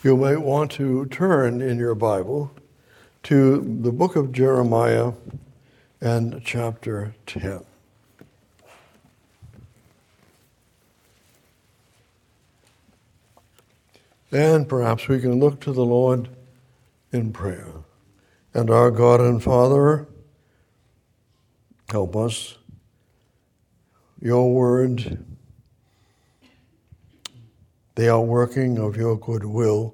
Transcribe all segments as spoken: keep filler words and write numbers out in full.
You might want to turn in your Bible to the book of Jeremiah and chapter ten. And perhaps we can look to the Lord in prayer. And our God and Father, help us. Your word, the outworking of your good will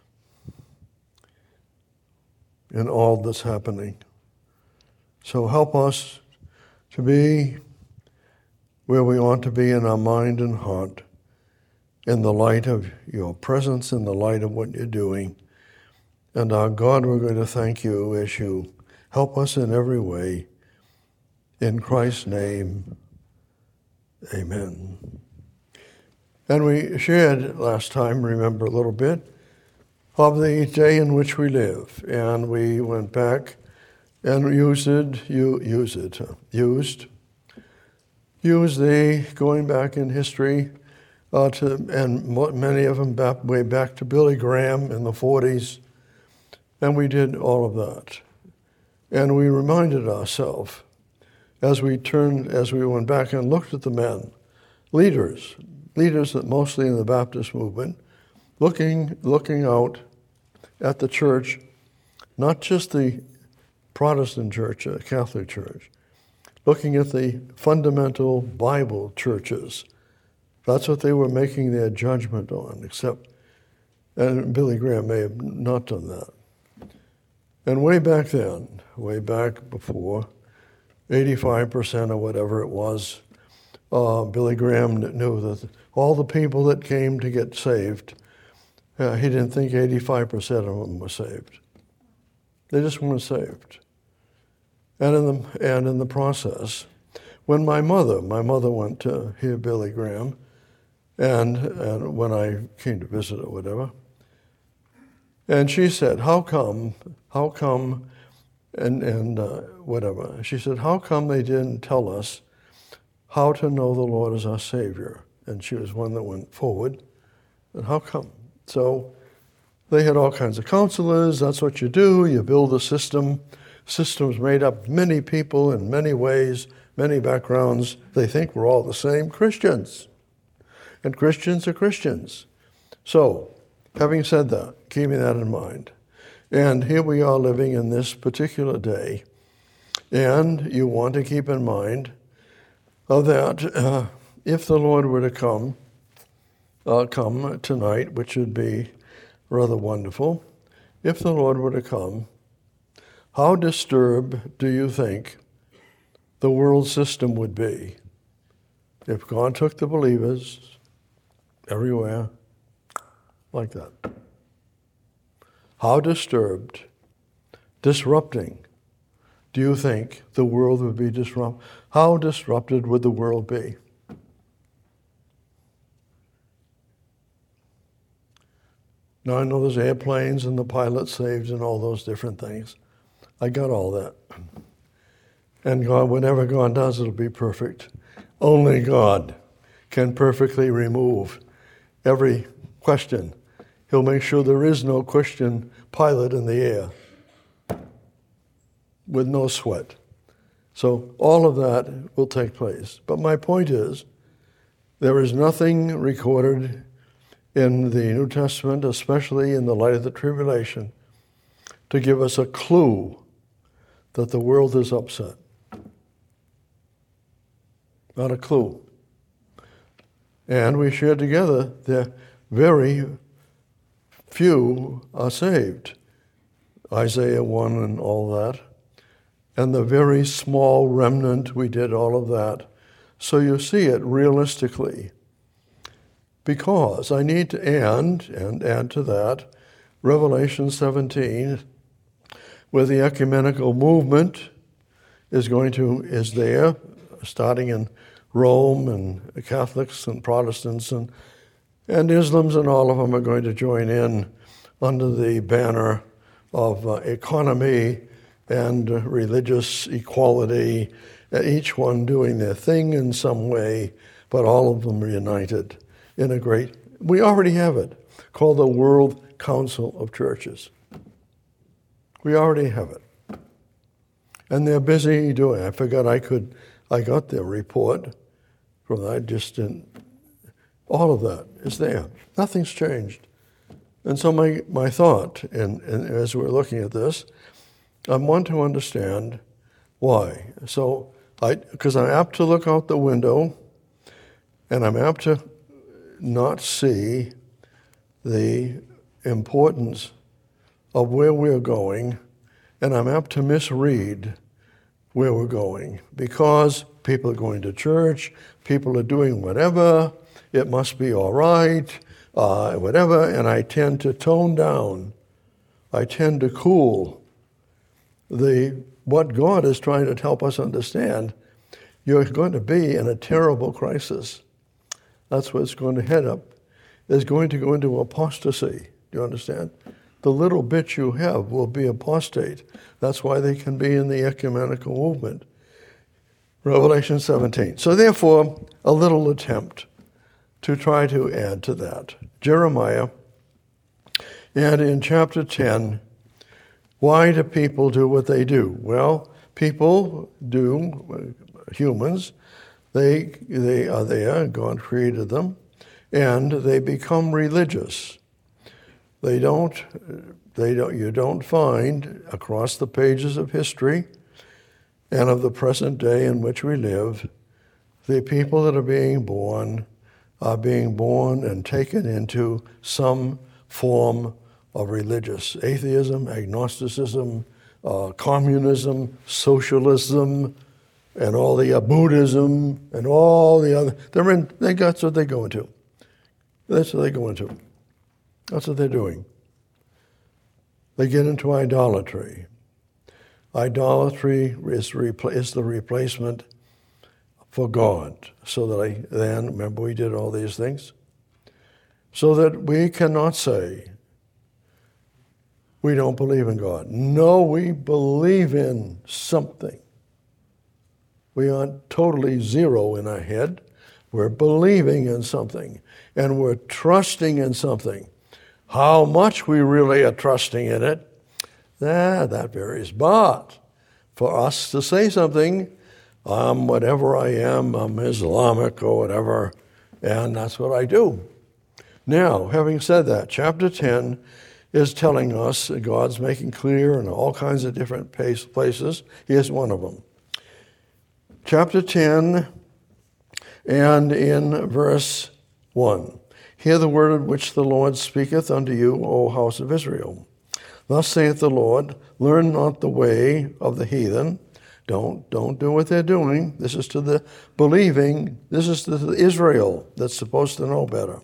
in all that's happening. So help us to be where we ought to be in our mind and heart, in the light of your presence, in the light of what you're doing. And our God, we're going to thank you as you help us in every way. In Christ's name, amen. And we shared last time, remember a little bit, of the day in which we live. And we went back and used it, you, use it, used, used the, going back in history, uh, to, and many of them back, way back to Billy Graham in the forties. And we did all of that. And we reminded ourselves, as we turned, as we went back and looked at the men, leaders, leaders that mostly in the Baptist movement, looking, looking out at the church, not just the Protestant church, the Catholic church, looking at the fundamental Bible churches. That's what they were making their judgment on, except, and Billy Graham may have not done that. And way back then, way back before, eighty-five percent or whatever it was, uh, Billy Graham knew that all the people that came to get saved, uh, he didn't think eighty-five percent of them were saved. They just weren't saved. And in the, and in the process, when my mother, my mother went to hear Billy Graham, and, and when I came to visit or whatever, and she said, how come, how come, and, and uh, whatever. She said, how come they didn't tell us how to know the Lord as our Savior? And she was one that went forward. And how come? So they had all kinds of counselors. That's what you do. You build a system. Systems made up of many people in many ways, many backgrounds. They think we're all the same Christians. And Christians are Christians. So, having said that, keeping that in mind, and here we are living in this particular day, and you want to keep in mind uh, that uh, if the Lord were to come, uh, come tonight, which would be rather wonderful, if the Lord were to come, how disturbed do you think the world system would be if God took the believers everywhere like that? How disturbed, disrupting, do you think the world would be disrupted? How disrupted would the world be? Now, I know there's airplanes and the pilots saved and all those different things. I got all that. And God, whatever God does, it'll be perfect. Only God can perfectly remove every question. He'll make sure there is no Christian pilot in the air with no sweat. So all of that will take place. But my point is, there is nothing recorded in the New Testament, especially in the light of the tribulation, to give us a clue that the world is upset. Not a clue. And we share together that very few are saved. Isaiah one and all that. And the very small remnant, we did all of that. So you see it realistically. Because I need to end, and add to that, Revelation seventeen, where the ecumenical movement is going to, is there, starting in Rome, and Catholics and Protestants and, and Islams, and all of them are going to join in under the banner of uh, economy and uh, religious equality, uh, each one doing their thing in some way, but all of them are united in a great, we already have it, called the World council of churches. We already have it. And they're busy doing it. I forgot I could, I got their report from that. I just didn't, all of that is there. Nothing's changed. And so my, my thought, and, and as we're looking at this, I want to understand why. So, I, because I'm apt to look out the window, and I'm apt to not see the importance of where we're going, and I'm apt to misread where we're going, because people are going to church, people are doing whatever, it must be all right, uh, whatever, and I tend to tone down, I tend to cool the what God is trying to help us understand. You're going to be in a terrible crisis. That's what's going to head up. Is going to go into apostasy. Do you understand? The little bit you have will be apostate. That's why they can be in the ecumenical movement. Revelation seventeen. So therefore, a little attempt to try to add to that. Jeremiah, and in chapter ten, why do people do what they do? Well, people do, humans, they they are there, God created them, and they become religious. They don't, they don't, you don't find across the pages of history and of the present day in which we live, the people that are being born are being born and taken into some form of religious atheism, agnosticism, uh, communism, socialism, and all the uh, Buddhism and all the other. They're in. They, that's what they go into. That's what they go into. That's what they're doing. They get into idolatry. Idolatry is, repl- is the replacement for God. So that I then remember we did all these things, so that we cannot say we don't believe in God. No, we believe in something. We aren't totally zero in our head. We're believing in something, and we're trusting in something. How much we really are trusting in it, that, that varies. But for us to say something, I'm whatever I am, I'm Islamic or whatever, and that's what I do. Now, having said that, chapter ten is telling us that God's making clear in all kinds of different places. Here's one of them. Chapter ten, and in verse one. Hear the word which the Lord speaketh unto you, O house of Israel. Thus saith the Lord, learn not the way of the heathen. Don't, don't do what they're doing. This is to the believing. This is to the Israel that's supposed to know better.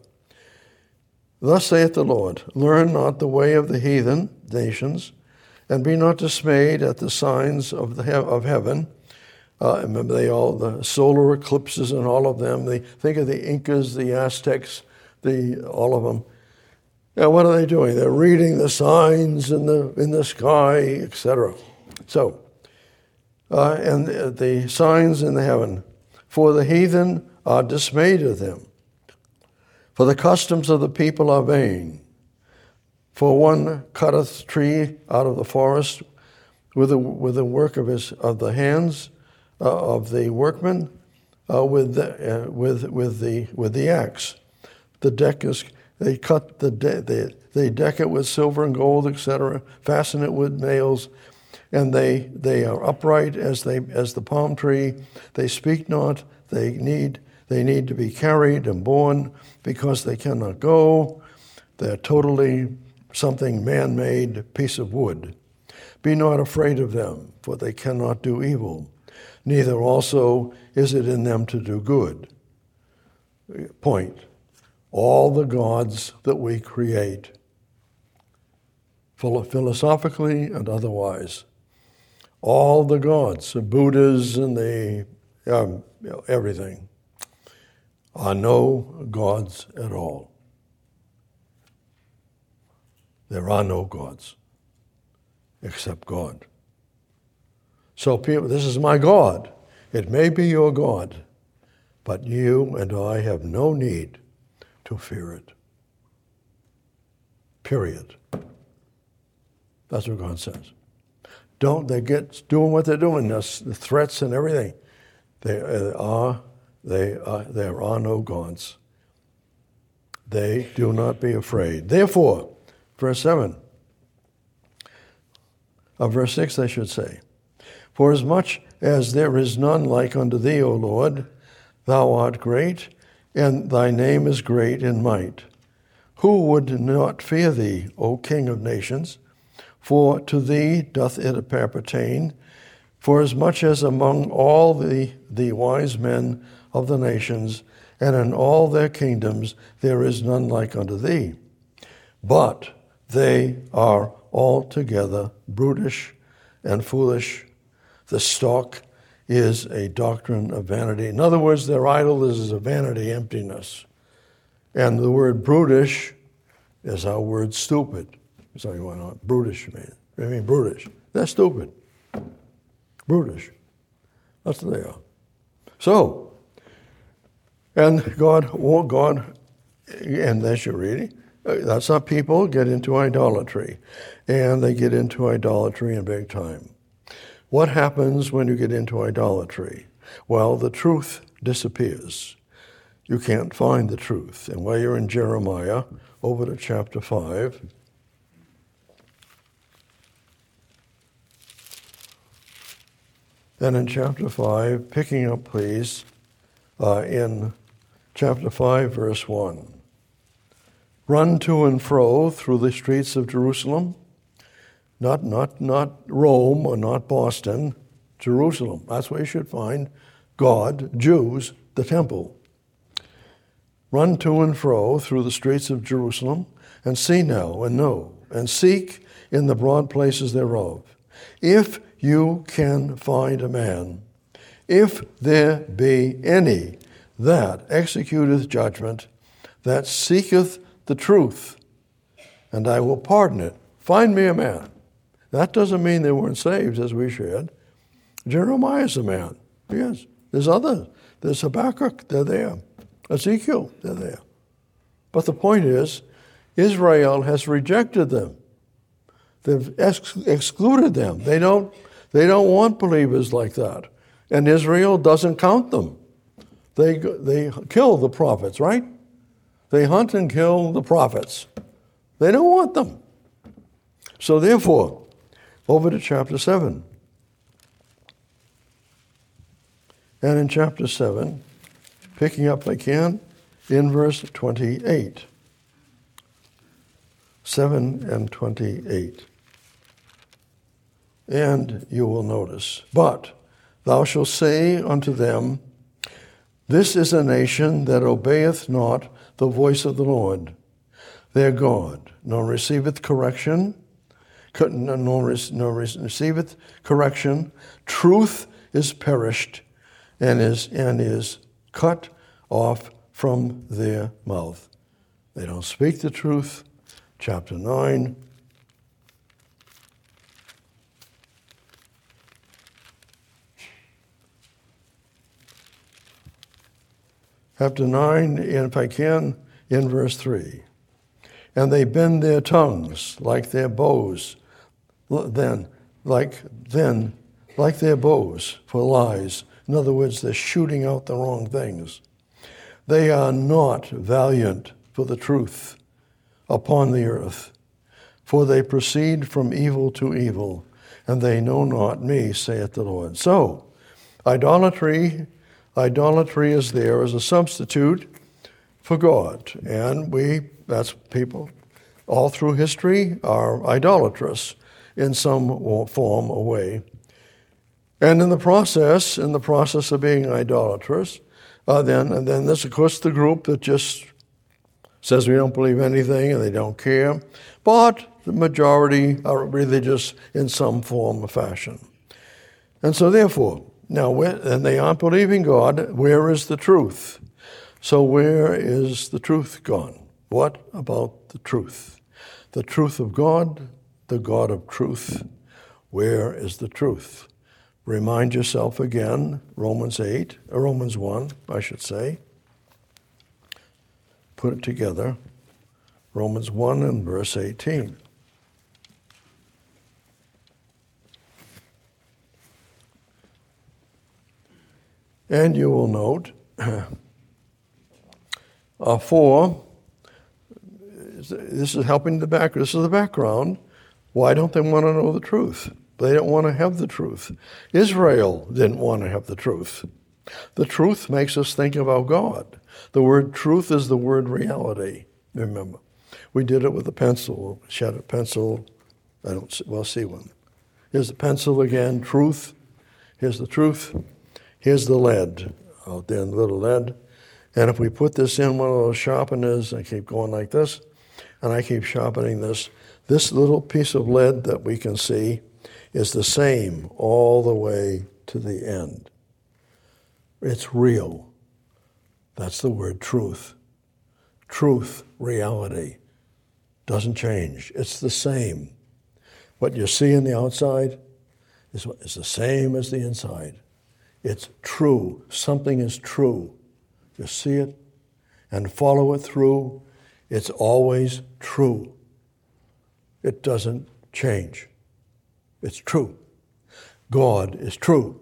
Thus saith the Lord, learn not the way of the heathen nations, and be not dismayed at the signs of the he- of heaven. Uh, remember, they all the solar eclipses and all of them. They think of the Incas, the Aztecs, the all of them. Now, what are they doing? They're reading the signs in the in the sky, et cetera. So, uh, and the, the signs in the heaven, for the heathen are dismayed at them. For the customs of the people are vain. For one cutteth tree out of the forest with the with the work of his of the hands uh, of the workman, uh, with the uh, with with the with the axe. The deck is they cut the de- they they deck it with silver and gold, et cetera. Fasten it with nails, and they they are upright as they as the palm tree. They speak not. They need they need to be carried and borne because they cannot go. They're totally something man-made piece of wood. Be not afraid of them, for they cannot do evil. Neither also is it in them to do good. Point. All the gods that we create, philosophically and otherwise, all the gods, the Buddhas and the um, you know, everything, are no gods at all. There are no gods except God. So people, this is my God. It may be your God, but you and I have no need to fear it. Period. That's what God says. Don't they get doing what they're doing? The threats and everything. They are they are there are no gods. They do not be afraid. Therefore, verse seven. Of verse six, I should say. For as much as there is none like unto thee, O Lord, thou art great, and thy name is great in might. Who would not fear thee, O King of nations? For to thee doth it appertain, for as much as among all the, the wise men of the nations, and in all their kingdoms, there is none like unto thee. But they are altogether brutish and foolish. The stock is a doctrine of vanity. In other words, their idol is a vanity, emptiness. And the word brutish is our word stupid. So you want to brutish, man. I mean, brutish. They're stupid. Brutish. That's what they are. So, and God, oh God, and as you're reading, that's how people get into idolatry. And they get into idolatry in big time. What happens when you get into idolatry? Well, the truth disappears. You can't find the truth. And while you're in Jeremiah, over to chapter five. And in chapter five, picking up, please, uh, in chapter five, verse one. Run to and fro through the streets of Jerusalem. Not, not, not Rome or not Boston, Jerusalem. That's where you should find God, Jews, the temple. Run to and fro through the streets of Jerusalem, and see now and know, and seek in the broad places thereof. If you can find a man, if there be any that executeth judgment, that seeketh the truth, and I will pardon it. Find me a man. That doesn't mean they weren't saved, as we shared. Jeremiah's a man. Yes. There's others. There's Habakkuk. They're there. Ezekiel. They're there. But the point is, Israel has rejected them. They've ex- excluded them. They don't, they don't want believers like that. And Israel doesn't count them. They, they kill the prophets, right? They hunt and kill the prophets. They don't want them. So therefore, over to chapter seven. And in chapter seven, picking up again in verse twenty-eight. seven and twenty-eight. And you will notice, but thou shalt say unto them, this is a nation that obeyeth not the voice of the Lord, their God, nor receiveth correction, nor receiveth correction. Truth is perished, and is and is cut off from their mouth. They don't speak the truth. Chapter nine. Chapter nine, if I can, in verse three. And they bend their tongues like their bows, then, like then, like their bows for lies. In other words, they're shooting out the wrong things. They are not valiant for the truth upon the earth, for they proceed from evil to evil, and they know not me, saith the Lord. So, idolatry, idolatry is there as a substitute for God, and we, that's people all through history are idolatrous in some form or way. And in the process, in the process of being idolatrous, uh, then and then there's of course the group that just says we don't believe anything and they don't care, but the majority are religious in some form or fashion. And so therefore, now and they aren't believing God, where is the truth? So where is the truth gone? What about the truth? The truth of God, the God of truth. Where is the truth? Remind yourself again, Romans eight, or Romans one, I should say. Put it together. Romans one and verse eighteen. And you will note, uh, for, this is helping the back, this is the background. Why don't they want to know the truth? They don't want to have the truth. Israel didn't want to have the truth. The truth makes us think about God. The word truth is the word reality, remember. We did it with a pencil, shed a pencil, I don't, well, see one. Here's the pencil again, truth. Here's the truth. Here's the lead, out there in the little lead. And if we put this in one of those sharpeners, I keep going like this, and I keep sharpening this, this little piece of lead that we can see is the same all the way to the end. It's real. That's the word truth. Truth, reality, doesn't change. It's the same. What you see in the outside is, is the same as the inside. It's true. Something is true. You see it and follow it through. It's always true. It doesn't change. It's true. God is true.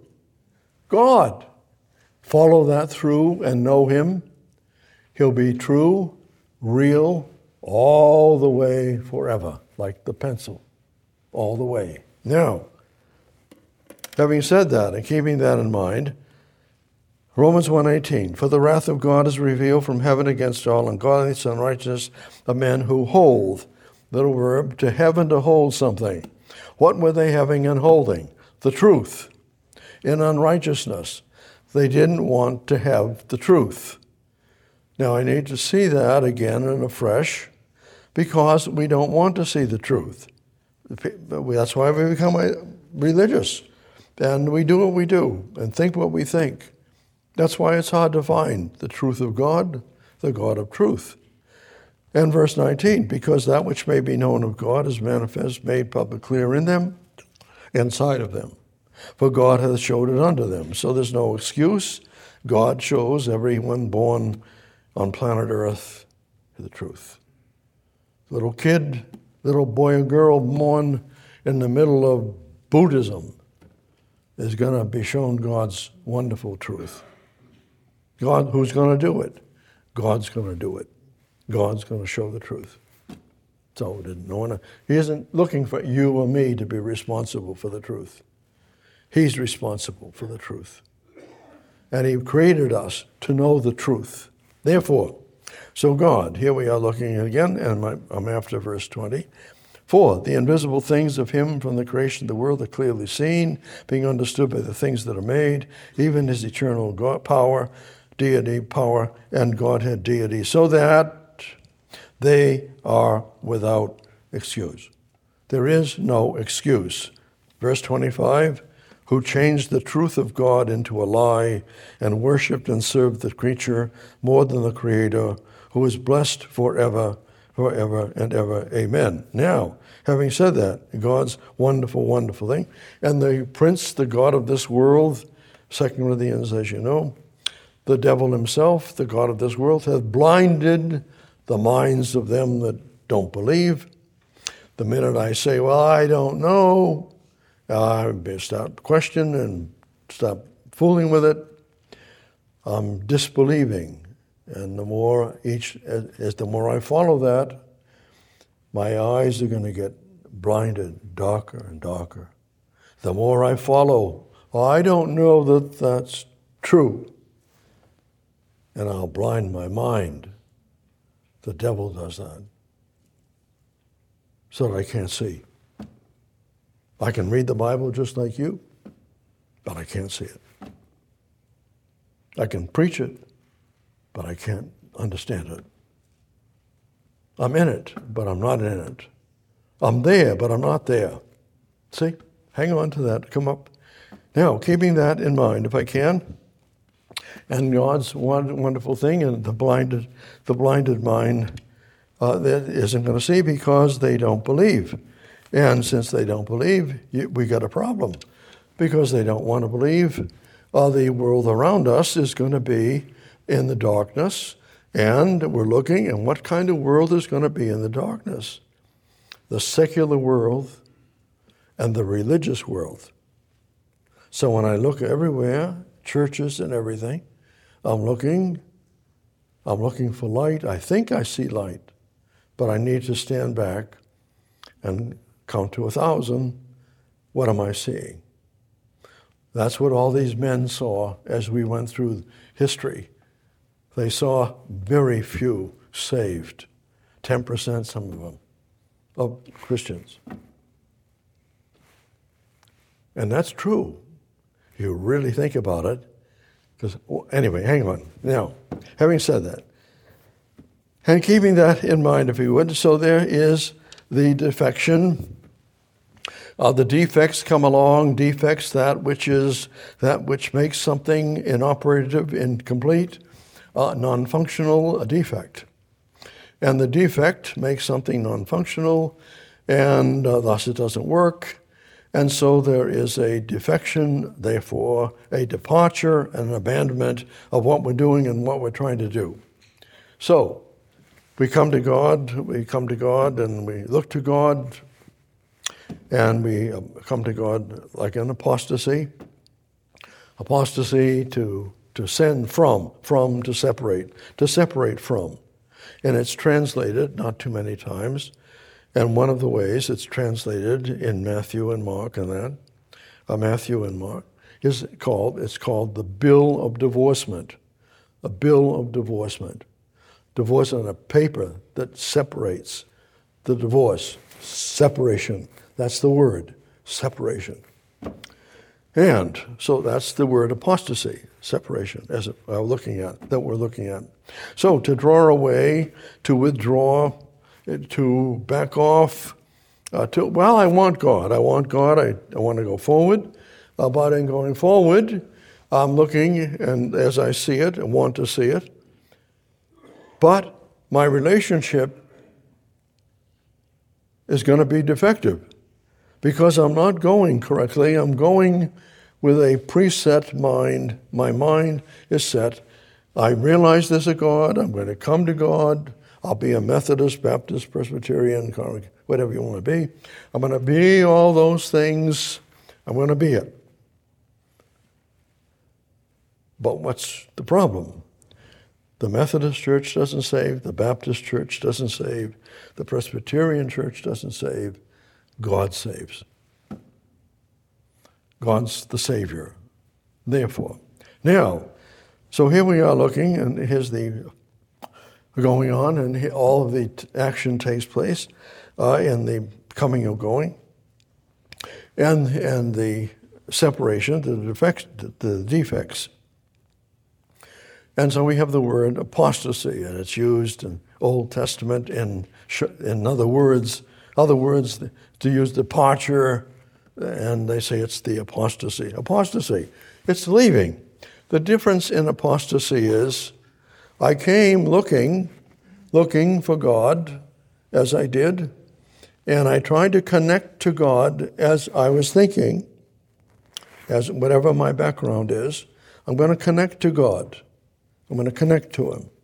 God. Follow that through and know Him. He'll be true, real, all the way forever, like the pencil, all the way. Now, having said that and keeping that in mind, Romans one eighteen, for the wrath of God is revealed from heaven against all ungodliness and unrighteousness of men who hold, little verb, to heaven to hold something. What were they having and holding? The truth. In unrighteousness, they didn't want to have the truth. Now I need to see that again and afresh because we don't want to see the truth. That's why we become religious. And we do what we do and think what we think. That's why it's hard to find the truth of God, the God of truth. And verse nineteen, because that which may be known of God is manifest, made public clear in them, inside of them. For God hath showed it unto them. So there's no excuse. God shows everyone born on planet Earth the truth. Little kid, little boy or girl born in the middle of Buddhism is going to be shown God's wonderful truth. God, who's going to do it? God's going to do it. God's going to show the truth. So didn't know. He isn't looking for you or me to be responsible for the truth. He's responsible for the truth. And He created us to know the truth. Therefore, so God, here we are looking again, and I'm after verse twenty. For the invisible things of Him from the creation of the world are clearly seen, being understood by the things that are made, even His eternal God, power, deity, power, and Godhead deity, so that they are without excuse. There is no excuse. Verse twenty-five, who changed the truth of God into a lie and worshipped and served the creature more than the Creator, who is blessed forever, forever and ever. Amen. Now, having said that, God's wonderful, wonderful thing, and the prince, the god of this world, Second Corinthians, as you know, the devil himself, the god of this world, hath blinded the minds of them that don't believe. The minute I say, well, I don't know, I start questioning and stop fooling with it, I'm disbelieving. And the more each, as the more I follow that, my eyes are going to get blinded darker and darker. The more I follow, oh, I don't know that that's true. And I'll blind my mind. The devil does that. So that I can't see. I can read the Bible just like you, but I can't see it. I can preach it, but I can't understand it. I'm in it, but I'm not in it. I'm there, but I'm not there. See? Hang on to that. Come up. Now, keeping that in mind, if I can, and God's wonderful thing, and the blinded, the blinded mind uh, that isn't going to see because they don't believe. And since they don't believe, we got a problem. Because they don't want to believe, uh, the world around us is going to be in the darkness, And we're looking at what kind of world is going to be in the darkness. The secular world and the religious world. So when I look everywhere, churches and everything, I'm looking, I'm looking for light. I think I see light, but I need to stand back and count to a thousand. What am I seeing? That's what all these men saw as we went through history. They saw very few saved, ten percent, some of them, of Christians. And that's true. You really think about it. Because anyway, hang on. Now, having said that, and keeping that in mind, if you would, so there is the defection. Uh, the defects come along, defects, that which is that which makes something inoperative, incomplete, uh, non-functional, a defect. And the defect makes something non-functional, and uh, thus it doesn't work. And so there is a defection, therefore a departure and an abandonment of what we're doing and what we're trying to do. So we come to God, we come to God and we look to God, and we come to God like an apostasy. Apostasy to, to send from, from to separate, to separate from. And it's translated, not too many times, and one of the ways it's translated in Matthew and Mark and that, uh, Matthew and Mark, is called, it's called the bill of divorcement. A bill of divorcement. Divorce on a paper that separates the divorce. Separation. That's the word, separation. And so that's the word apostasy, separation, as we're looking at, that we're looking at. So to draw away, to withdraw, to back off, uh, to, well, I want God. I want God. I, I want to go forward. Uh, but in going forward, I'm looking, and as I see it, I want to see it. But my relationship is going to be defective because I'm not going correctly. I'm going with a preset mind. My mind is set. I realize there's a God. I'm going to come to God. I'll be a Methodist, Baptist, Presbyterian, whatever you want to be. I'm going to be all those things. I'm going to be it. But what's the problem? The Methodist Church doesn't save. The Baptist Church doesn't save. The Presbyterian Church doesn't save. God saves. God's the Savior. Therefore. Now, so here we are looking, and here's the going on, and all of the t- action takes place uh, in the coming and going, and and the separation, the defects, the defects. And so we have the word apostasy, and it's used in Old Testament in in other words, other words to use departure, and they say it's the apostasy. Apostasy, it's leaving. The difference in apostasy is I came looking, looking for God, as I did, and I tried to connect to God as I was thinking, as whatever my background is. I'm going to connect to God. I'm going to connect to Him.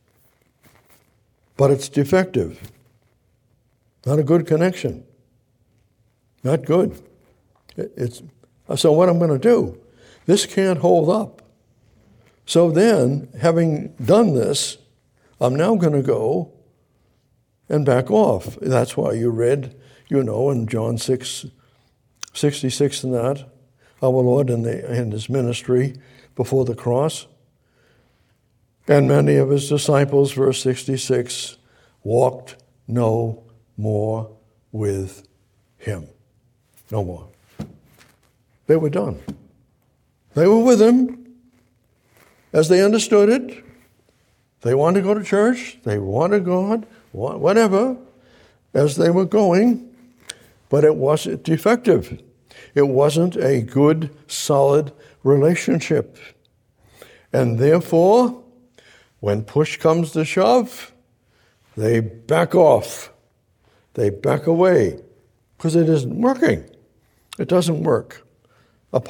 But it's defective. Not a good connection. Not good. It's, so what I'm going to do, this can't hold up. So then, having done this, I'm now going to go and back off. That's why you read, you know, in John six, sixty-six and that, our Lord in, the, in His ministry before the cross. And many of His disciples, verse sixty-six, walked no more with Him. No more. They were done. They were with Him as they understood it. They wanted to go to church. They wanted God, whatever, as they were going. But it wasn't defective. It wasn't a good, solid relationship. And therefore, when push comes to shove, they back off. They back away because it isn't working. It doesn't work.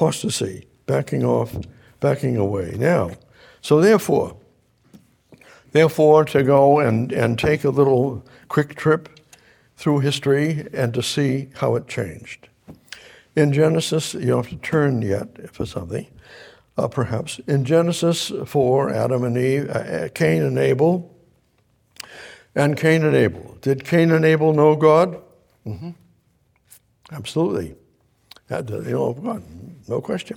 Apostasy, backing off, backing away. Now, so therefore, Therefore, to go and, and take a little quick trip through history and to see how it changed. In Genesis, you don't have to turn yet for something, uh, perhaps. In Genesis four, Adam and Eve, uh, Cain and Abel, and Cain and Abel. Did Cain and Abel know God? Mm-hmm. Absolutely. Had to, you know God, no question.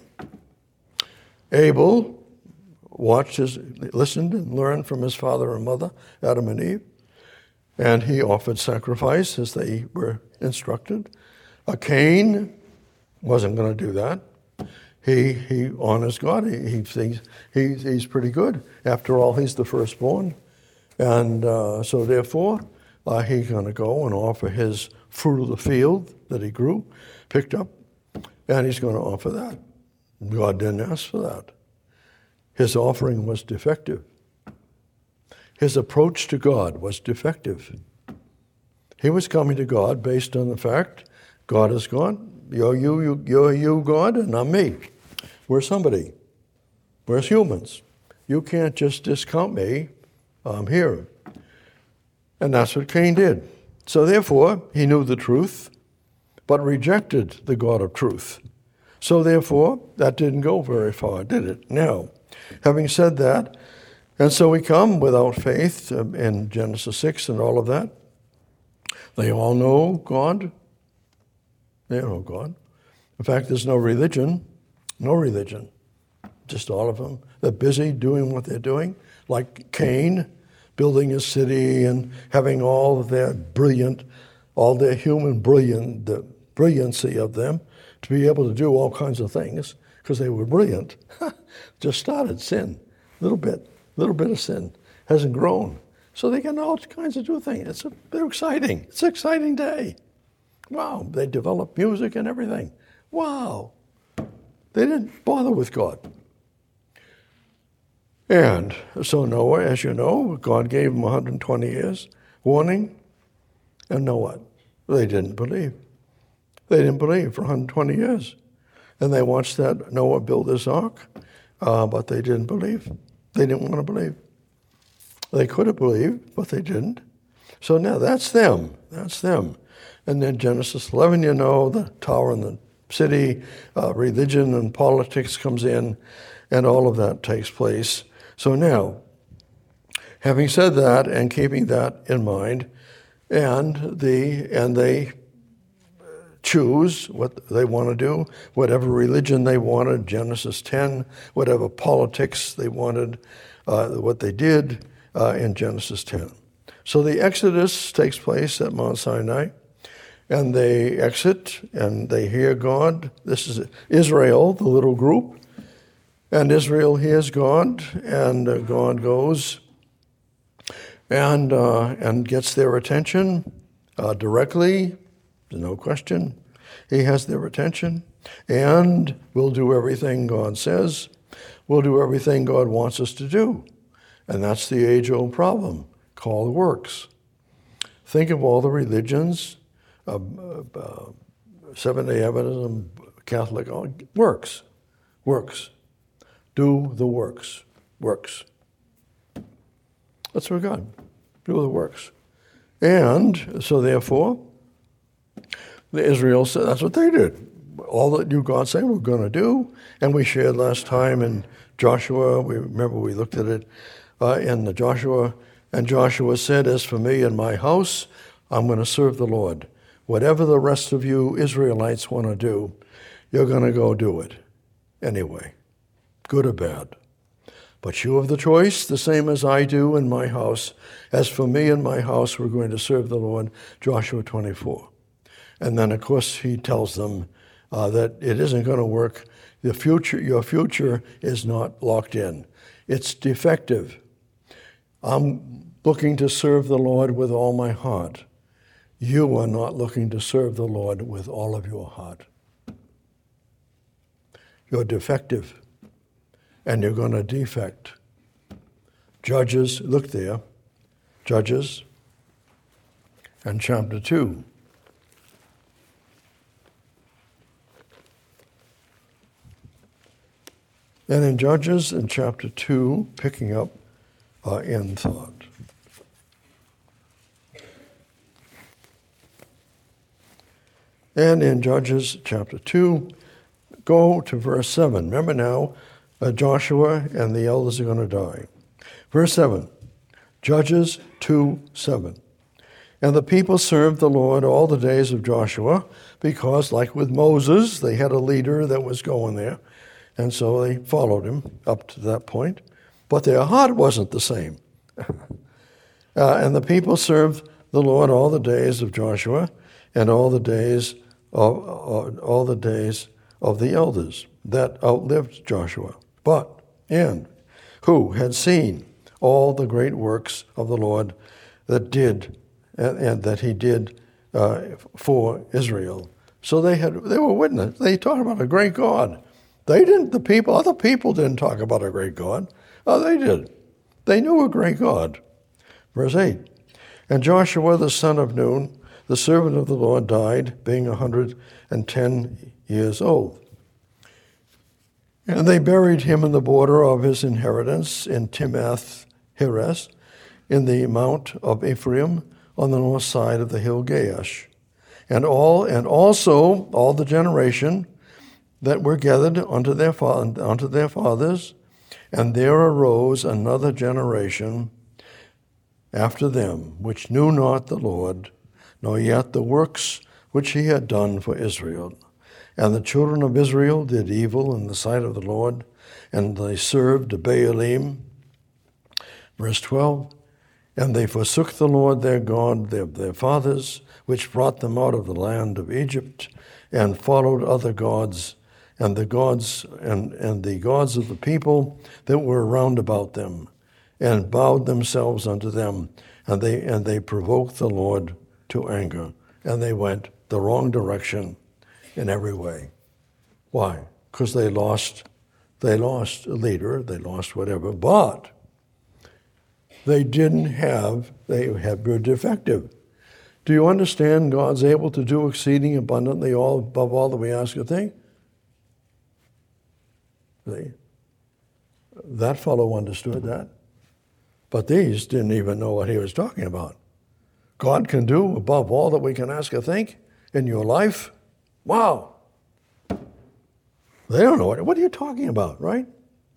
Abel watched his, listened and learned from his father and mother, Adam and Eve, and he offered sacrifice as they were instructed. Uh, Cain wasn't going to do that. He he honors God. He, he thinks he, he's pretty good. After all, he's the firstborn. And uh, so therefore, uh, he's going to go and offer his fruit of the field that he grew, picked up, and he's going to offer that. God didn't ask for that. His offering was defective. His approach to God was defective. He was coming to God based on the fact God is God. You're you, you, you're you, God, and I'm me. We're somebody. We're humans. You can't just discount me. I'm here. And that's what Cain did. So therefore, he knew the truth, but rejected the God of truth. So therefore, that didn't go very far, did it? Now, having said that, and so we come without faith in Genesis six and all of that. They all know God. They know God. In fact, there's no religion, no religion. Just all of them. They're busy doing what they're doing, like Cain, building a city and having all of their brilliant, all their human brilliant, the brilliancy of them to be able to do all kinds of things because they were brilliant. Just started sin, a little bit, a little bit of sin, hasn't grown. So they can all kinds of do things. It's a, they're exciting. It's an exciting day. Wow, they developed music and everything. Wow. They didn't bother with God. And so Noah, as you know, God gave him one hundred twenty years warning. And know what? They didn't believe. They didn't believe for one hundred twenty years. And they watched that Noah build this ark, uh, but they didn't believe. They didn't want to believe. They could have believed, but they didn't. So now that's them. That's them. And then Genesis eleven, you know, the tower and the city, uh, religion and politics comes in, and all of that takes place. So now, having said that and keeping that in mind, and the and they choose what they want to do, whatever religion they wanted, Genesis ten, whatever politics they wanted, uh, what they did uh, in Genesis ten. So the Exodus takes place at Mount Sinai, and they exit and they hear God. This is Israel, the little group. And Israel hears God, and uh, God goes and uh, and gets their attention uh, directly. There's no question. He has their attention, and we'll do everything God says. We'll do everything God wants us to do. And that's the age-old problem called works. Think of all the religions, uh, uh, Seventh-day Adventism, Catholic, works, works. Do the works, works. That's what God, do the works. And so therefore, the Israel said, that's what they did. All that you, God, say we're going to do. And we shared last time in Joshua, we remember we looked at it uh, in the Joshua, and Joshua said, as for me and my house, I'm going to serve the Lord. Whatever the rest of you Israelites want to do, you're going to go do it anyway, good or bad. But you have the choice, the same as I do in my house. As for me and my house, we're going to serve the Lord, Joshua twenty-four. And then, of course, he tells them uh, that it isn't going to work. The future, your future is not locked in. It's defective. I'm looking to serve the Lord with all my heart. You are not looking to serve the Lord with all of your heart. You're defective, and you're going to defect. Judges, look there, Judges, and chapter two. And in Judges in chapter two, picking up uh, in thought. And in Judges chapter two, go to verse seven. Remember now, uh, Joshua and the elders are going to die. Verse seven, Judges two seven. And the people served the Lord all the days of Joshua, because like with Moses, they had a leader that was going there, and so they followed him up to that point. But their heart wasn't the same. uh, and the people served the Lord all the days of Joshua, and all the days of uh, all the days of the elders that outlived Joshua. But and who had seen all the great works of the Lord that did and, and that he did uh, for Israel. So they had they were witness. They talked about a great God. They didn't. The people, other people didn't talk about a great God. Oh, they did. They knew a great God. Verse eight. And Joshua the son of Nun, the servant of the Lord, died, being a hundred and ten years old. And they buried him in the border of his inheritance in Timnath Heres, in the mount of Ephraim, on the north side of the hill Gaash. And all, and also all the generation that were gathered unto their fa- unto their fathers, and there arose another generation after them, which knew not the Lord, nor yet the works which he had done for Israel. And the children of Israel did evil in the sight of the Lord, and they served Baalim. Verse twelve, and they forsook the Lord their God, their, their fathers, which brought them out of the land of Egypt, and followed other gods, and the gods and, and the gods of the people that were round about them, and bowed themselves unto them, and they and they provoked the Lord to anger, and they went the wrong direction in every way. Why? Because they lost, they lost a leader, they lost whatever, but they didn't have, they had, were defective. Do you understand God's able to do exceeding abundantly all above all that we ask or think? See? That fellow understood that. But these didn't even know what he was talking about. God can do above all that we can ask or think in your life. Wow. They don't know it. What are you talking about, right?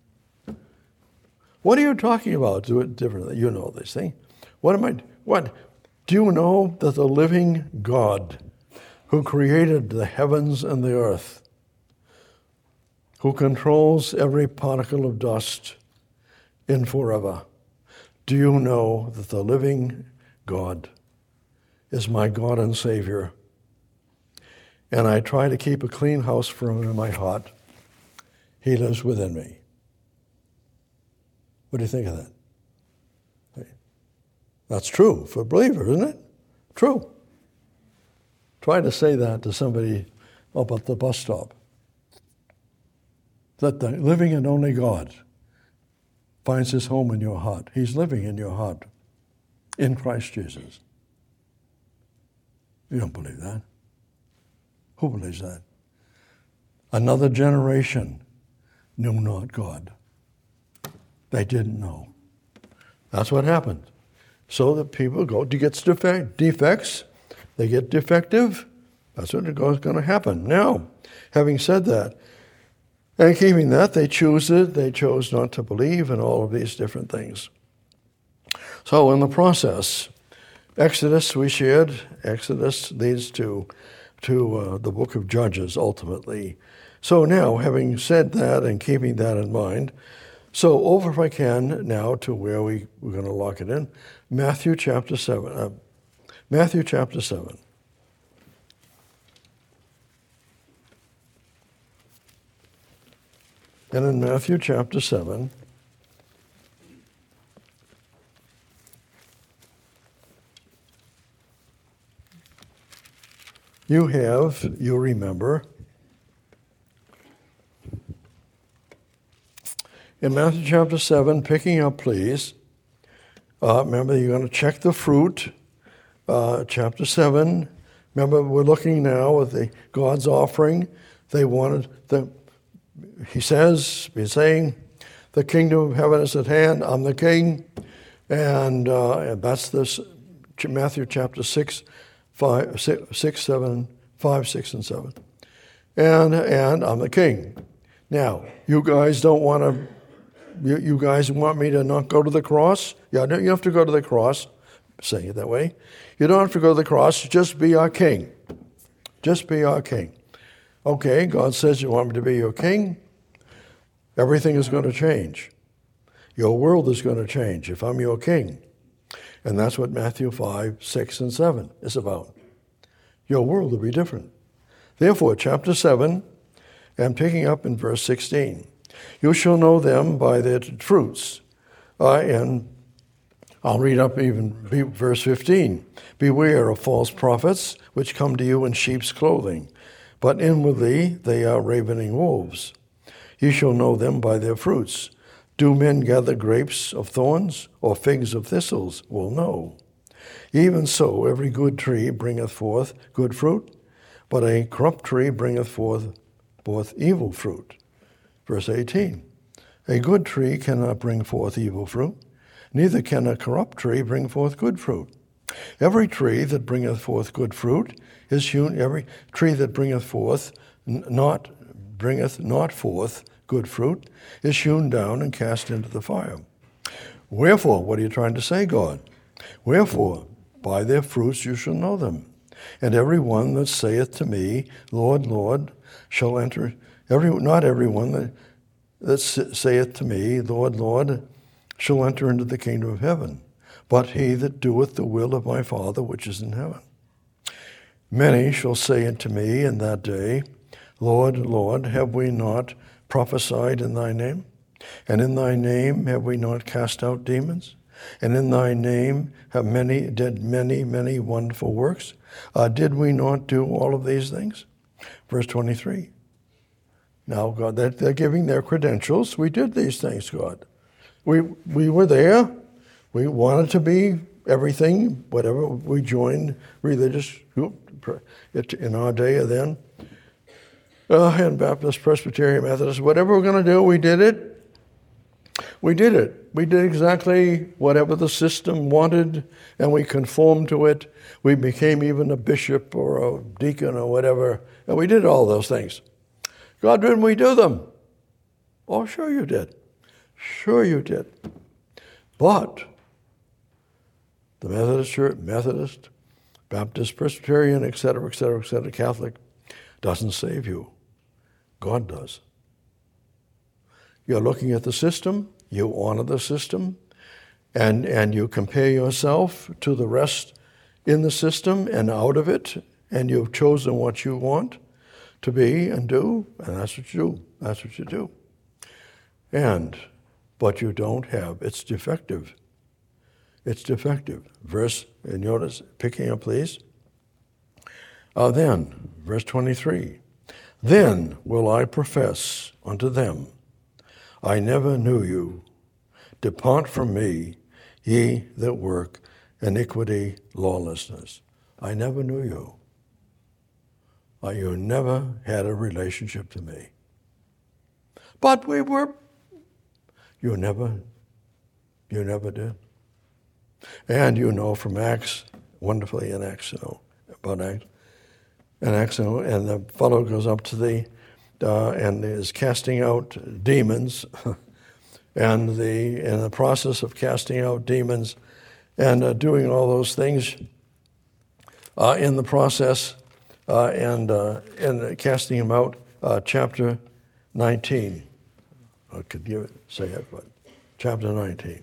What are you talking about? Do it differently. You know this thing. What am I, what? Do you know that the living God who created the heavens and the earth, who controls every particle of dust in forever, do you know that the living God is my God and Savior? And I try to keep a clean house for him in my heart. He lives within me. What do you think of that? That's true for a believer, isn't it? True. Try to say that to somebody up at the bus stop. That the living and only God finds his home in your heart. He's living in your heart in Christ Jesus. You don't believe that? Who believes that? Another generation knew not God. They didn't know. That's what happened. So the people go to get defects. They get defective. That's what is going to happen. Now, having said that, and keeping that, they choose it. They chose not to believe in all of these different things. So in the process, Exodus, we shared, Exodus leads to, to uh, the book of Judges, ultimately. So now, having said that and keeping that in mind, so over, if I can, now to where we, we're going to lock it in, Matthew chapter seven. Uh, Matthew chapter seven. And in Matthew chapter seven, you have, you remember, in Matthew chapter seven, picking up, please, uh, remember you're going to check the fruit, uh, chapter seven. Remember, we're looking now at the God's offering. They wanted, the, he says, he's saying, the kingdom of heaven is at hand. I'm the king. And uh, that's this Matthew chapter six, five, six, six, seven, five, six, and seven. And and I'm the king. Now, you guys don't want to. You, you guys want me to not go to the cross? Yeah, no, you have to go to the cross. Saying it that way. You don't have to go to the cross. Just be our king. Just be our king. Okay, God says you want me to be your king. Everything is going to change. Your world is going to change if I'm your king. And that's what Matthew five, six, and seven is about. Your world will be different. Therefore, chapter seven, I'm picking up in verse sixteen. You shall know them by their fruits. Uh, and I'll read up even verse fifteen. Beware of false prophets, which come to you in sheep's clothing, but inwardly they are ravening wolves. You shall know them by their fruits. Do men gather grapes of thorns, or figs of thistles? Well, no. Even so, every good tree bringeth forth good fruit, but a corrupt tree bringeth forth forth evil fruit. Verse eighteen. A good tree cannot bring forth evil fruit, neither can a corrupt tree bring forth good fruit. Every tree that bringeth forth good fruit is hewn, every tree that bringeth forth not bringeth not forth good fruit is hewn down and cast into the fire. Wherefore, what are you trying to say, God? Wherefore, by their fruits you shall know them. And every one that saith to me, Lord, Lord, shall enter, every not every one that, that saith to me, Lord, Lord, shall enter into the kingdom of heaven, but he that doeth the will of my Father which is in heaven. Many shall say unto me in that day, Lord, Lord, have we not prophesied in thy name? And in thy name have we not cast out demons? And in thy name have many did many, many wonderful works? Uh, did we not do all of these things? Verse twenty-three. Now, God, they're, they're giving their credentials. We did these things, God. We we were there. We wanted to be everything, whatever we joined religious group in our day then. Uh, and Baptist, Presbyterian, Methodist, whatever we're going to do, we did it. We did it. We did exactly whatever the system wanted, and we conformed to it. We became even a bishop or a deacon or whatever, and we did all those things. God, didn't we do them? Oh, sure you did. Sure you did. But the Methodist Church, Methodist, Baptist, Presbyterian, et cetera, et cetera, et cetera, Catholic, doesn't save you. God does. You're looking at the system, you honor the system, and, and you compare yourself to the rest in the system and out of it, and you've chosen what you want to be and do, and that's what you do. That's what you do. And, but you don't have, it's defective. It's defective. Verse, and notice, picking up please. Uh, then, verse twenty-three, then will I profess unto them, I never knew you. Depart from me, ye that work iniquity, lawlessness. I never knew you. Uh, you never had a relationship to me. But we were, you never, you never did. And you know from Acts, wonderfully in Acts, you know, about Acts, and Acts, and the fellow goes up to the, uh, and is casting out demons, and the in the process of casting out demons, and uh, doing all those things, uh, in the process, uh, and uh, and casting him out, uh, chapter nineteen. I could give it, say it, but chapter nineteen.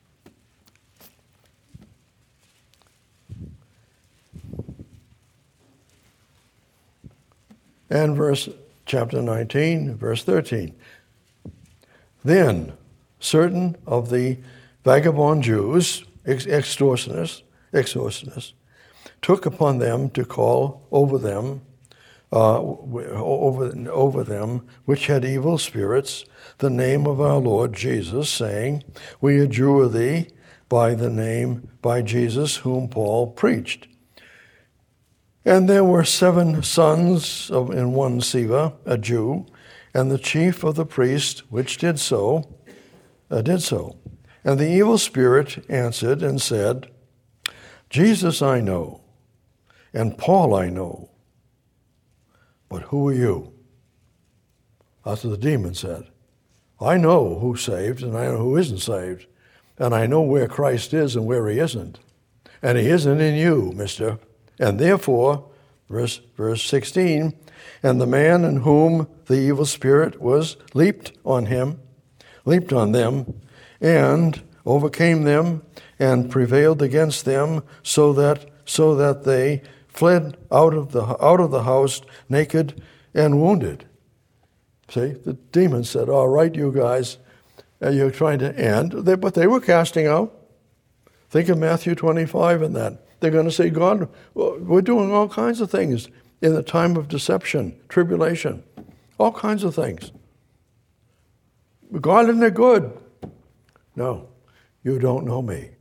And verse, chapter nineteen, verse thirteen. Then certain of the vagabond Jews, ex- extortionists, extortionists, took upon them to call over them, uh, over, over them, which had evil spirits, the name of our Lord Jesus, saying, we adjure thee by the name, by Jesus, whom Paul preached. And there were seven sons of, in one Sceva, a Jew, and the chief of the priests, which did so, uh, did so. And the evil spirit answered and said, Jesus I know, and Paul I know, but who are you? That's what the demon said. I know who's saved, and I know who isn't saved, and I know where Christ is and where he isn't. And he isn't in you, mister. And therefore, verse, verse sixteen, and the man in whom the evil spirit was leaped on him, leaped on them, and overcame them, and prevailed against them, so that so that they fled out of the out of the house naked and wounded. See, the demon said, all right, you guys, uh, you're trying to end, they, but they were casting out. Think of Matthew twenty-five and that. They're going to say, God, we're doing all kinds of things in the time of deception, tribulation, all kinds of things. God, isn't it good? No, you don't know me.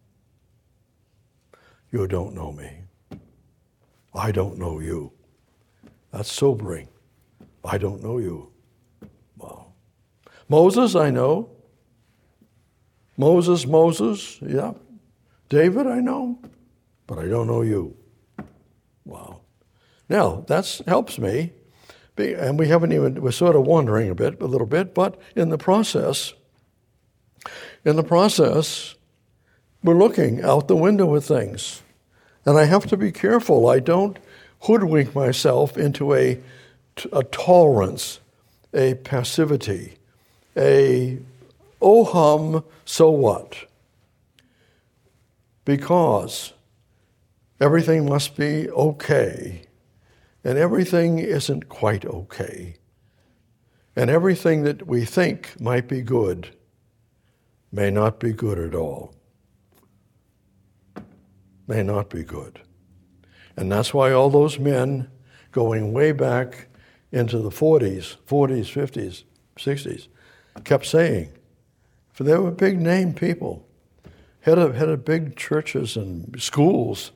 You don't know me. I don't know you. That's sobering. I don't know you. Wow. Moses, I know. Moses, Moses, yeah. David, I know, but I don't know you. Wow. Now, that helps me, and we haven't even, we're sort of wandering a bit, a little bit, but in the process, in the process, we're looking out the window with things. And I have to be careful. I don't hoodwink myself into a, a tolerance, a passivity, a oh hum, so what? Because everything must be okay, and everything isn't quite okay. And everything that we think might be good may not be good at all. May not be good. And that's why all those men going way back into the forties, forties, fifties, sixties, kept saying, for they were big name people, head of, head of big churches and schools.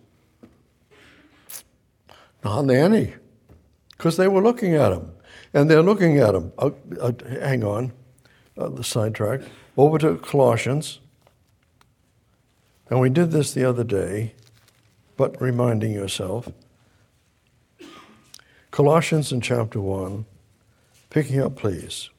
Not any, because they were looking at him. And they're looking at him. Uh, uh, hang on, uh, the sidetrack. Over to Colossians. And we did this the other day, but reminding yourself. Colossians in chapter one, picking up, please.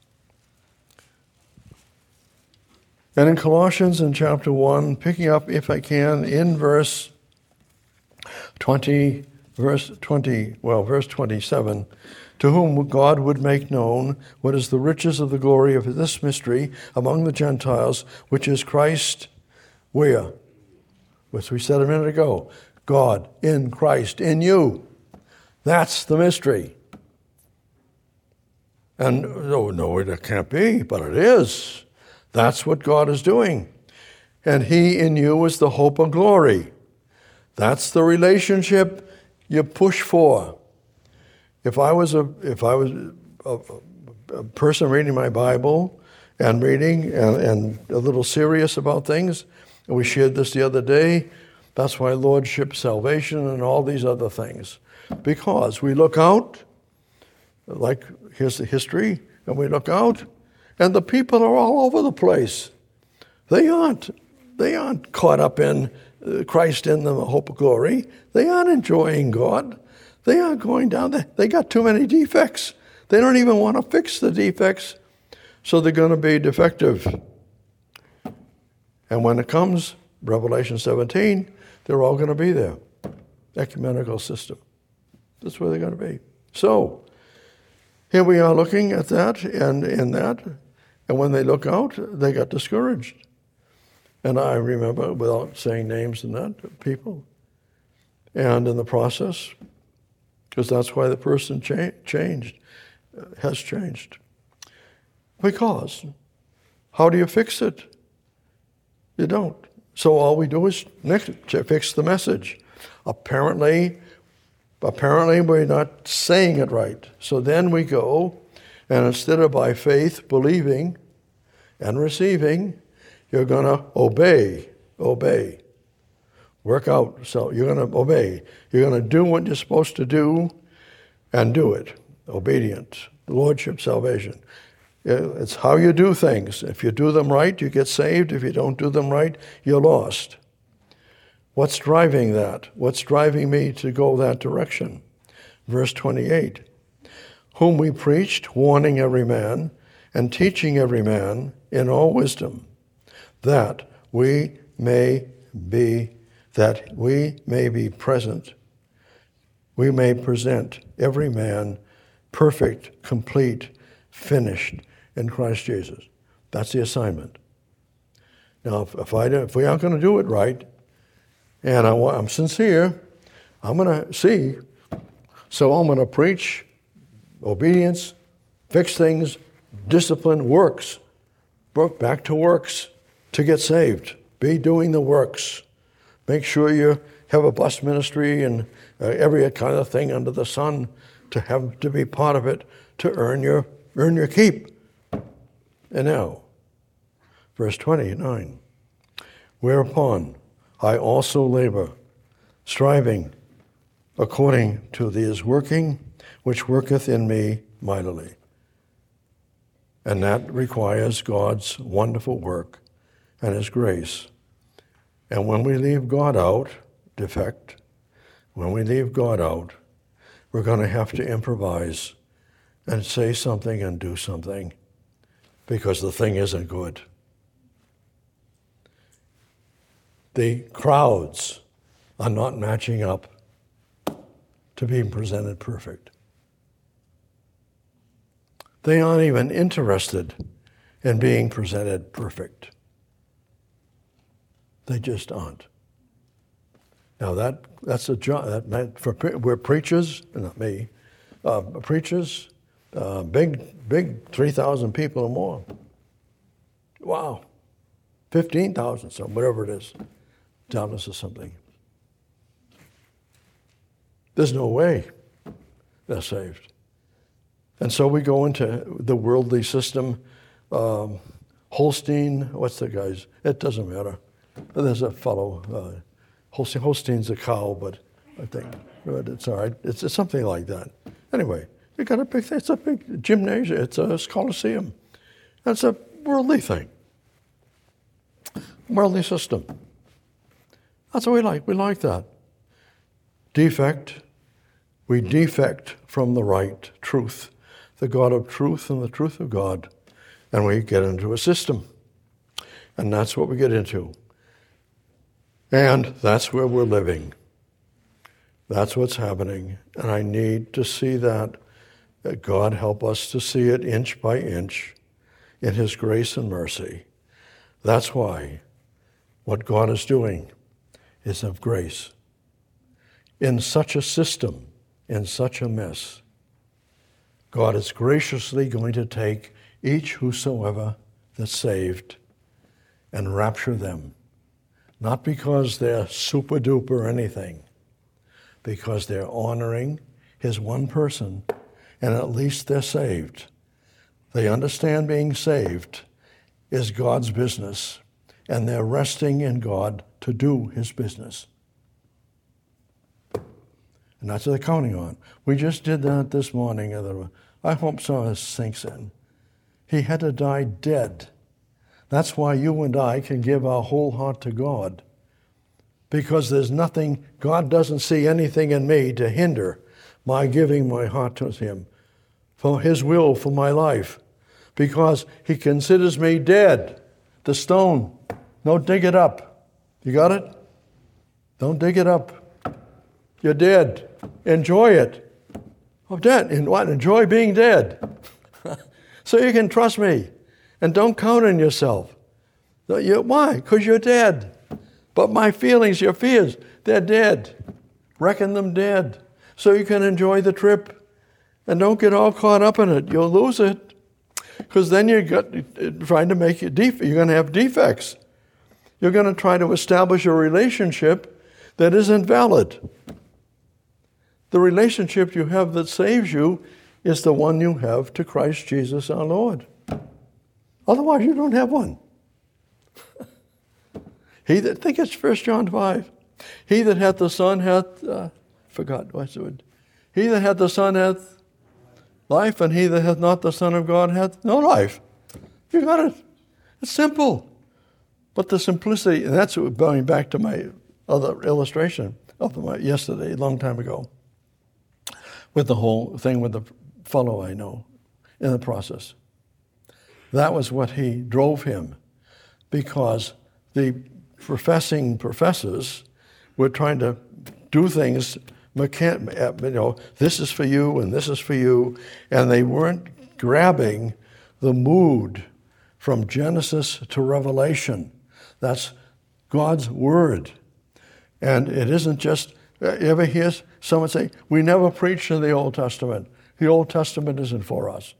And in Colossians in chapter one, picking up, if I can, in verse twenty, verse twenty, well, verse twenty-seven, to whom God would make known what is the riches of the glory of this mystery among the Gentiles, which is Christ, where? Which we said a minute ago. God in Christ, in you. That's the mystery. And, oh, no, it can't be, but it is. That's what God is doing. And he in you is the hope of glory. That's the relationship you push for. If I was a if I was a, a person reading my Bible and reading and, and a little serious about things, and we shared this the other day, that's why Lordship, salvation, and all these other things. Because we look out, like here's the history, and we look out, and the people are all over the place. They aren't, they aren't caught up in Christ in the hope of glory. They aren't enjoying God. They aren't going down there. They got too many defects. They don't even want to fix the defects, so they're going to be defective. And when it comes, Revelation seventeen, they're all going to be there. Ecumenical system. That's where they're going to be. So, here we are looking at that and in that, and when they look out, they got discouraged. And I remember, without saying names and that, people. And in the process, because that's why the person cha- changed, uh, has changed. Because, how do you fix it? You don't. So all we do is next, fix the message. Apparently, apparently we're not saying it right. So then we go, and instead of by faith believing and receiving, you're going to obey, obey. Work out, so you're going to obey. You're going to do what you're supposed to do and do it. Obedient. Lordship, salvation. It's how you do things. If you do them right, you get saved. If you don't do them right, you're lost. What's driving that? What's driving me to go that direction? Verse twenty-eight, whom we preached, warning every man and teaching every man in all wisdom, that we may be, that we may be present, we may present every man perfect, complete, finished in Christ Jesus. That's the assignment. Now, if, if, I, if we aren't going to do it right, and I, I'm sincere, I'm going to see, so I'm going to preach obedience, fix things, discipline, works. Back to works to get saved. Be doing the works. Make sure you have a bus ministry and uh, every kind of thing under the sun to have to be part of it to earn your earn your keep. And now, verse twenty-nine, whereupon I also labor, striving according to his working, which worketh in me mightily. And that requires God's wonderful work and his grace. And when we leave God out, defect, when we leave God out, we're going to have to improvise and say something and do something because the thing isn't good. The crowds are not matching up to being presented perfect. They aren't even interested in being presented perfect. They just aren't. Now that that's a job. That meant for we're preachers, not me. Uh, preachers, uh, big big three thousand people or more. Wow, fifteen thousand, so whatever it is, Dallas or something. There's no way they're saved. And so we go into the worldly system. Um, Holstein, what's the guy's? It doesn't matter. There's a fellow, uh, Holstein. Holstein's a cow, but I think but it's all right. It's, it's something like that. Anyway, we got a big. It's a big gymnasium. It's a coliseum. That's a worldly thing. Worldly system. That's what we like. We like that. Defect. We defect from the right truth, the God of truth and the truth of God, and we get into a system. And that's what we get into. And that's where we're living. That's what's happening. And I need to see that, that God help us to see it inch by inch in his grace and mercy. That's why what God is doing is of grace. In such a system, in such a mess, God is graciously going to take each whosoever that's saved and rapture them. Not because they're super duper anything, because they're honoring his one person, and at least they're saved. They understand being saved is God's business, and they're resting in God to do his business. And that's what they're counting on. We just did that this morning. I hope some of this sinks in. He had to die dead. That's why you and I can give our whole heart to God. Because there's nothing, God doesn't see anything in me to hinder my giving my heart to him for his will for my life. Because he considers me dead. The stone, don't dig it up. You got it? Don't dig it up. You're dead. Enjoy it. Oh, dead. And what? Enjoy being dead. So you can trust me. And don't count on yourself. You, why? Because you're dead. But my feelings, your fears, they're dead. Reckon them dead. So you can enjoy the trip. And don't get all caught up in it. You'll lose it. Because then you're got, trying to make it def- you're going to have defects. You're going to try to establish a relationship that isn't valid. The relationship you have that saves you is the one you have to Christ Jesus our Lord. Otherwise, you don't have one. He that, think it's First John five. He that hath the Son hath, uh, forgot what's the word. He that hath the Son hath life, and he that hath not the Son of God hath no life. You got it. It's simple. But the simplicity, and that's going back to my other illustration of my yesterday, a long time ago, with the whole thing with the fellow I know in the process. That was what he drove him, because the professing professors were trying to do things, mechan- you know, this is for you and this is for you, and they weren't grabbing the mood from Genesis to Revelation. That's God's Word. And it isn't just, you ever hear someone say, we never preached in the Old Testament. The Old Testament isn't for us.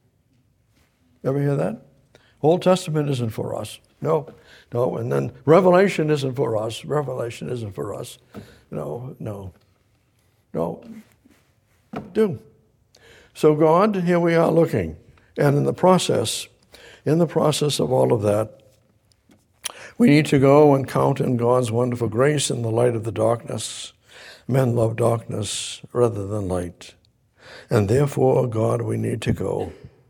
Ever hear that? Old Testament isn't for us. No, no. And then Revelation isn't for us. Revelation isn't for us. No, no, no. Do. So God, here we are looking. And in the process, in the process of all of that, we need to go and count in God's wonderful grace in the light of the darkness. Men love darkness rather than light. And therefore, God, we need to go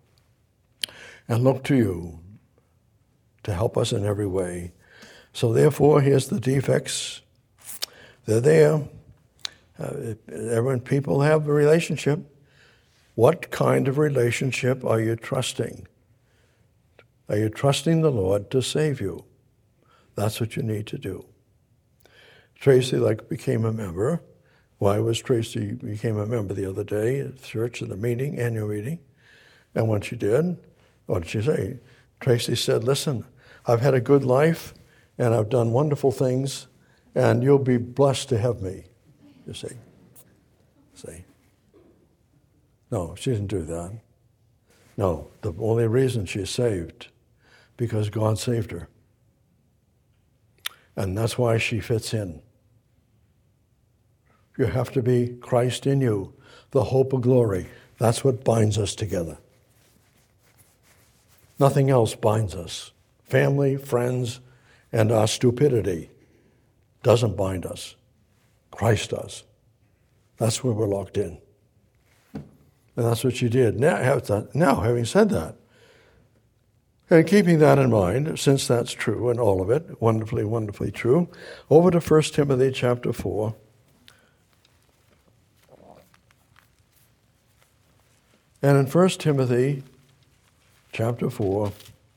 and look to you to help us in every way. So therefore, here's the defects. They're there. Uh, when people have a relationship, what kind of relationship are you trusting? Are you trusting the Lord to save you? That's what you need to do. Tracy like became a member. Why was Tracy became a member the other day at church at the meeting, annual meeting? And when she did, what did she say? Tracy said, listen, I've had a good life and I've done wonderful things and you'll be blessed to have me. You see? See? No, she didn't do that. No, the only reason she's saved, because God saved her. And that's why she fits in. You have to be Christ in you, the hope of glory. That's what binds us together. Nothing else binds us. Family, friends, and our stupidity doesn't bind us. Christ does. That's where we're locked in. And that's what she did. Now, now having said that, and keeping that in mind, since that's true and all of it, wonderfully, wonderfully true, over to First Timothy chapter four. And in First Timothy chapter four,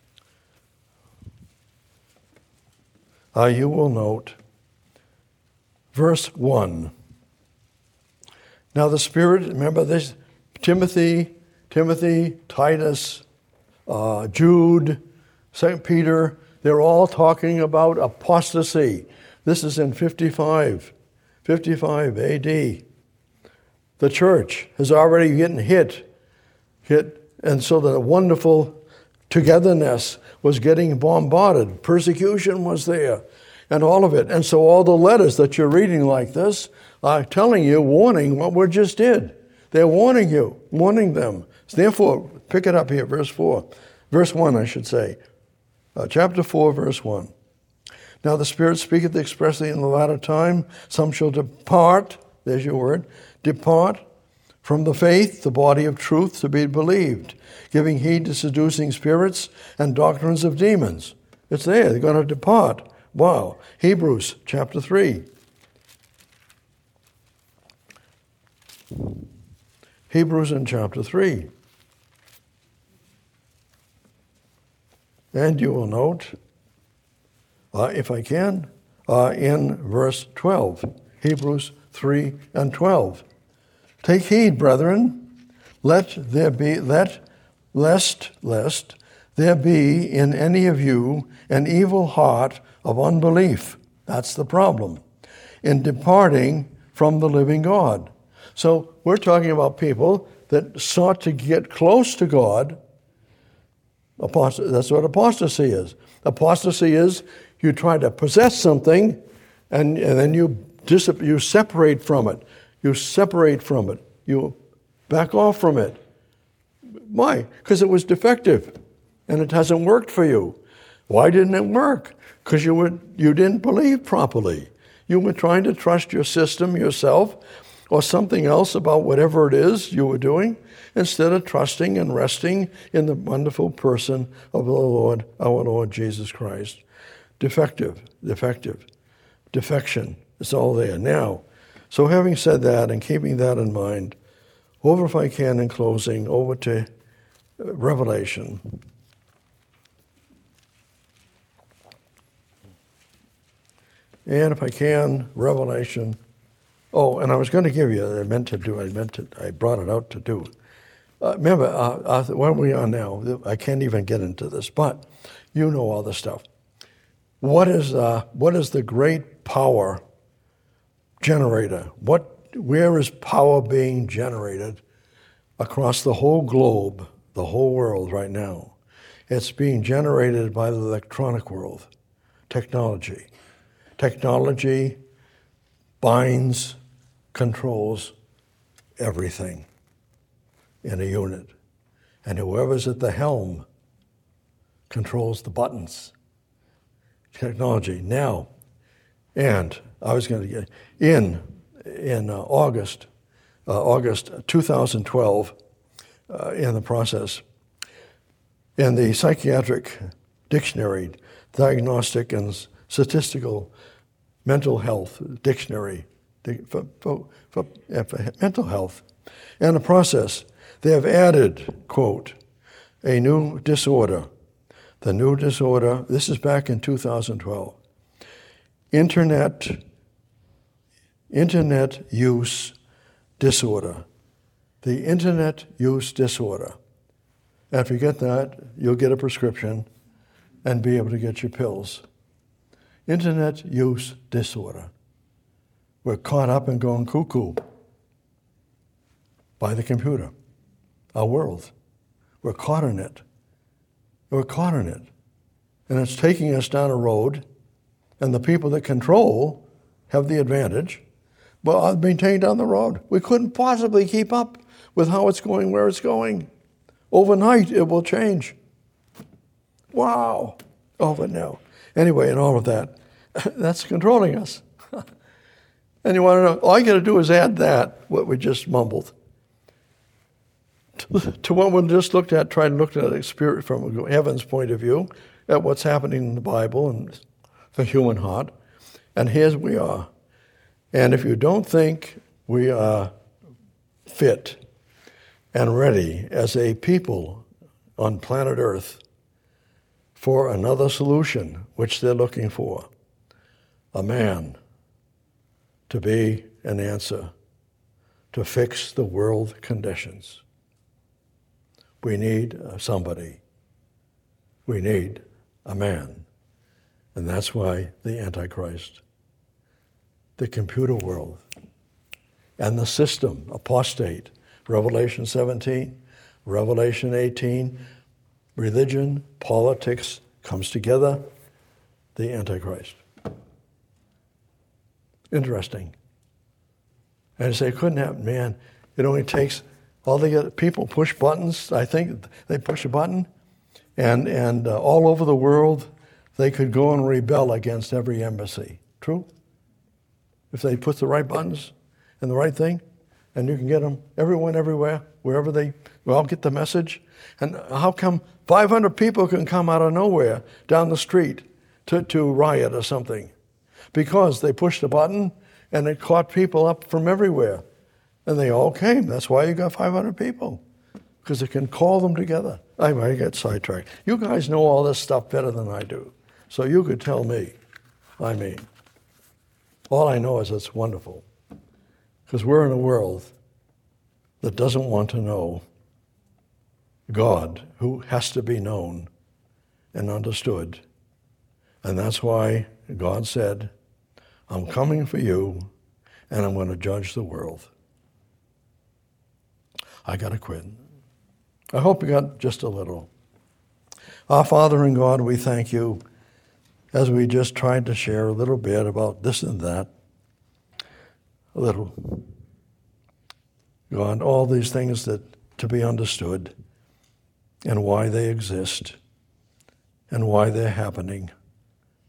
uh, you will note verse one. Now the Spirit, remember this, Timothy, Timothy, Titus, uh, Jude, Saint Peter, they're all talking about apostasy. This is in fifty-five, fifty-five A D. The church has already getting hit, hit, and so the wonderful togetherness was getting bombarded. Persecution was there, and all of it. And so all the letters that you're reading like this are telling you, warning what we just did. They're warning you, warning them. Therefore, pick it up here, verse four. Verse one, I should say. Uh, chapter four, verse one. Now the Spirit speaketh expressly in the latter time, some shall depart, there's your word, depart from the faith, the body of truth to be believed, giving heed to seducing spirits and doctrines of demons. It's there, they're going to depart. Wow. Hebrews chapter three. Hebrews in chapter three. And you will note, uh, if I can, uh, in verse twelve, Hebrews three and twelve. Take heed, brethren, let there be, let, lest, lest, there be in any of you an evil heart of unbelief. That's the problem. In departing from the living God. So we're talking about people that sought to get close to God. Apost- that's what apostasy is. Apostasy is you try to possess something and, and then you, dis- you separate from it. You separate from it. You back off from it. Why? Because it was defective and it hasn't worked for you. Why didn't it work? Because you were you didn't believe properly. You were trying to trust your system, yourself, or something else about whatever it is you were doing, instead of trusting and resting in the wonderful person of the Lord, our Lord Jesus Christ. Defective, defective, defection, it's all there. Now, so having said that and keeping that in mind, over, if I can, in closing, over to Revelation. And if I can, Revelation. Oh, and I was going to give you, I meant to do, I meant to, I brought it out to do. Uh, remember, uh, uh, where we are now, I can't even get into this, but you know all the stuff. What is, uh, what is the great power generator? What, where is power being generated across the whole globe, the whole world right now? It's being generated by the electronic world, technology. Technology binds, controls everything in a unit. And whoever's at the helm controls the buttons. Technology. Now, and I was going to get, in, in uh, August, uh, August two thousand twelve, uh, in the process, in the Psychiatric Dictionary, Diagnostic and Statistical Mental Health Dictionary, for, for, for, for mental health, and the process, they have added, quote, a new disorder. The new disorder, this is back in two thousand twelve, Internet, Internet use disorder. The Internet use disorder. And if you get that, you'll get a prescription and be able to get your pills. Internet use disorder. We're caught up and going cuckoo by the computer, our world. We're caught in it. We're caught in it. And it's taking us down a road, and the people that control have the advantage, but are being taken down the road. We couldn't possibly keep up with how it's going, where it's going. Overnight, it will change. Wow. Over now. Anyway, and all of that, that's controlling us. And you want to know, all you got to do is add that, what we just mumbled, to, to what we just looked at, tried to look at it spirit from heaven's point of view, at what's happening in the Bible and the human heart. And here we are. And if you don't think we are fit and ready as a people on planet Earth for another solution, which they're looking for, a man to be an answer to fix the world conditions. We need somebody. We need a man. And that's why the Antichrist, the computer world, and the system, apostate, Revelation seventeen, Revelation eighteen, religion, politics comes together, the Antichrist. Interesting. And say, it couldn't happen, man. It only takes, all the people push buttons, I think they push a button, and, and uh, all over the world, they could go and rebel against every embassy. True? If they put the right buttons and the right thing, and you can get them, everyone, everywhere, wherever they, well, get the message. And how come five hundred people can come out of nowhere down the street to, to riot or something? Because they pushed a button and it caught people up from everywhere. And they all came. That's why you got five hundred people. Because it can call them together. I might get sidetracked. You guys know all this stuff better than I do. So you could tell me. I mean, all I know is it's wonderful. Because we're in a world that doesn't want to know God, who has to be known and understood. And that's why God said, I'm coming for you, and I'm going to judge the world. I got to quit. I hope you got just a little. Our Father in God, we thank you as we just tried to share a little bit about this and that. A little. God, all these things that to be understood and why they exist and why they're happening.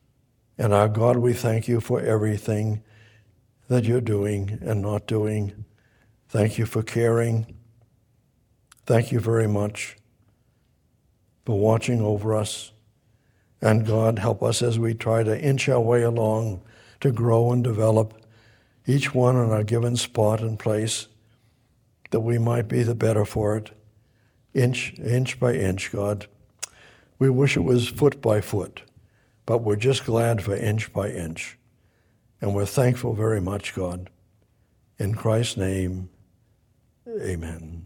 And our God, we thank you for everything that you're doing and not doing Thank you for caring. Thank you very much for watching over us. And God, help us as we try to inch our way along to grow and develop, each one in our given spot and place, that we might be the better for it, inch, inch by inch, God. We wish it was foot by foot, but we're just glad for inch by inch. And we're thankful very much, God. In Christ's name, amen.